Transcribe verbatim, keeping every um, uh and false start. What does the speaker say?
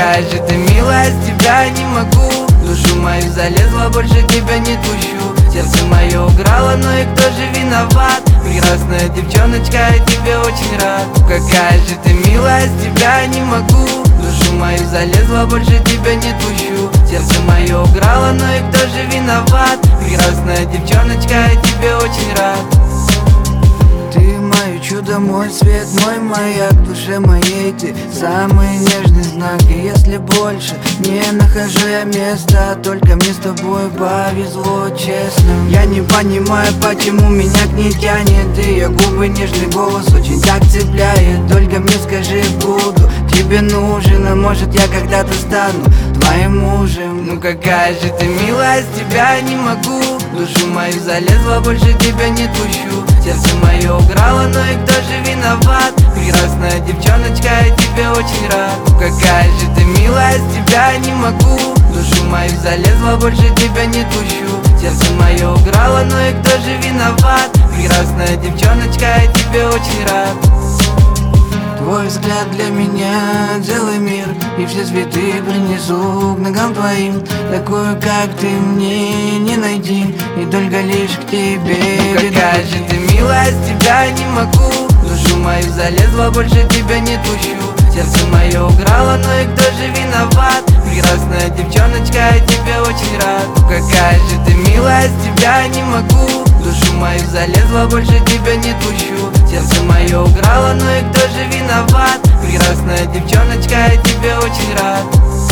какая же ты милая, с тебя не могу. Душу мою залезла, больше тебя не пущу. Сердце мое уграло, но и кто же виноват? Прекрасная девчоночка, я тебе очень рад. Какая же ты милая, с тебя не могу. Душу мою залезла, больше тебя не пущу. Сердце мое уграло, но и кто же виноват? Прекрасная девчоночка, я тебе очень рад. Ты мое чудо, мой свет, мой маяк, в душе моей ты самый нежный знак. И если больше не нахожу я места, только мне с тобой повезло, честно. Я не понимаю, почему меня к ней тянет. Ее губы, нежный голос очень так цепляет. Только мне скажи, буду тебе нужен, а может я когда-то стану твоим мужем. Ну какая же ты милая, с тебя не могу. Душу мою залезла, больше тебя не пущу. Сердце мое уграло, но и кто же виноват? Прекрасная девчоночка, я тебе очень рад. Какая же ты милая, с тебя не могу. Душу мою залезла, больше тебя не пущу. Сердце мое уграло, но и кто же виноват? Прекрасная девчоночка, я тебе очень рад. Твой взгляд для меня целый мир, и все цветы принесу к ногам твоим. Такую, как ты, мне не найти, и только лишь к тебе. Ну какая же ты милая, с тебя не могу. Душу мою залезла, больше тебя не пущу. Сердце мое уграло, но и кто же виноват? Прекрасная девчоночка, я тебе очень рад. Какая же ты милая, с тебя не могу. Душу мою залезла, больше тебя не пущу. Сердце мое уграло, но и кто же виноват? Прекрасная девчоночка, я тебе очень рад.